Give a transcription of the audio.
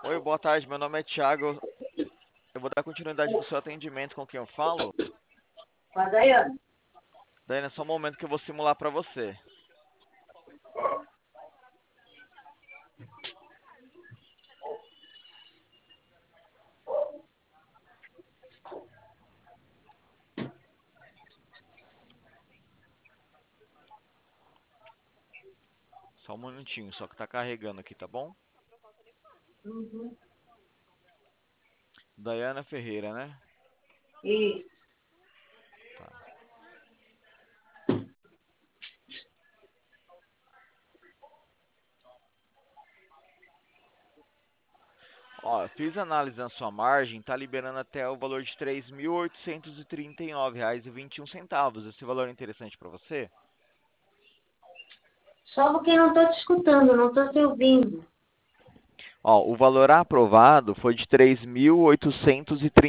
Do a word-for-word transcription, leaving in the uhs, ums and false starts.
Oi, boa tarde. Meu nome é Thiago. Eu vou dar continuidade no seu atendimento com quem eu falo. Com a Daiane. Daí, é só um momento que eu vou simular para você. Só um minutinho, só que tá carregando aqui, tá bom? Uhum. Daiana Ferreira, né? Isso. Tá. Ó, eu fiz análise na sua margem, tá liberando até o valor de três mil oitocentos e trinta e nove reais e vinte e um centavos. Esse valor é interessante para você? Só porque não estou te escutando, não estou te ouvindo. Ó, o valor aprovado foi de três mil oitocentos e trinta